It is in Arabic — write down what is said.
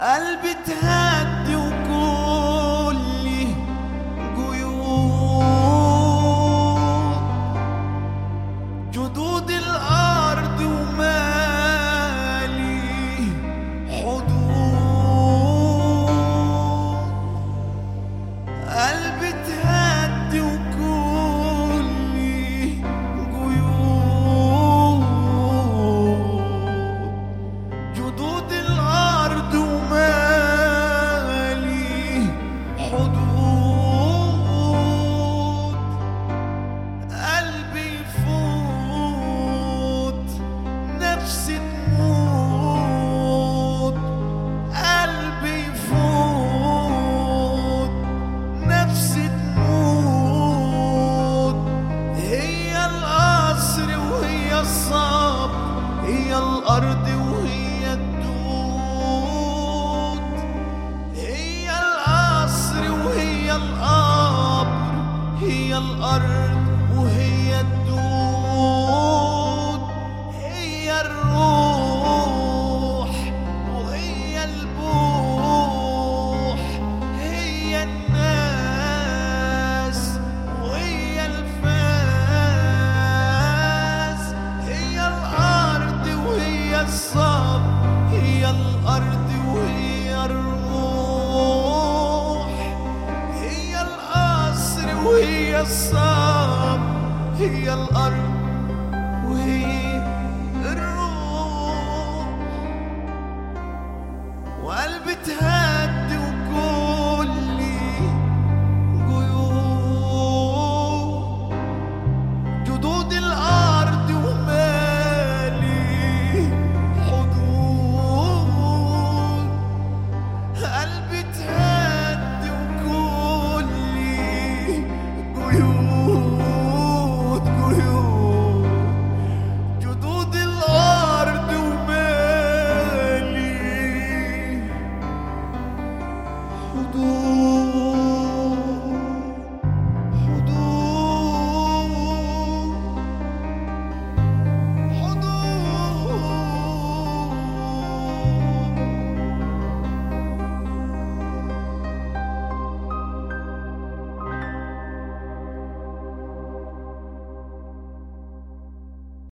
قلبي تهدي وكلي جيود، جدود الأرض ومالي حدود. قلبي تهدي وكلي جيود، جدود الأرض ومالي حدود. قلبي يفوت نفسي تموت، قلبي يفوت نفسي تموت. هي القصر وهي الصبر، هي الأرض وهي الدود. هي القصر وهي القبر، هي الأرض وهي الدود. هي الروح وهي البوح، هي الناس وهي الفاس. هي الأرض وهي الصبر، هي الأرض وهي الروح. هي القصر وهي الصبر، هي الأرض وهي الروح. وقلبي